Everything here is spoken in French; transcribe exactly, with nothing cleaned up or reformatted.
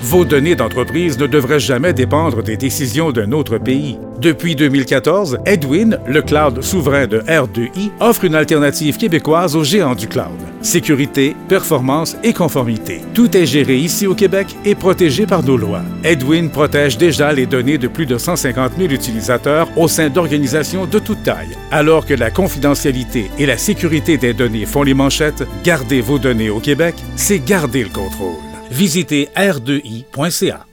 Vos données d'entreprise ne devraient jamais dépendre des décisions d'un autre pays. Depuis deux mille quatorze, Edwin, le cloud souverain de R deux I, offre une alternative québécoise aux géants du cloud. Sécurité, performance et conformité. Tout est géré ici au Québec et protégé par nos lois. Edwin protège déjà les données de plus de cent cinquante mille utilisateurs au sein d'organisations de toute taille. Alors que la confidentialité et la sécurité des données font les manchettes, garder vos données au Québec, c'est garder le contrôle. Visitez r deux i point c a.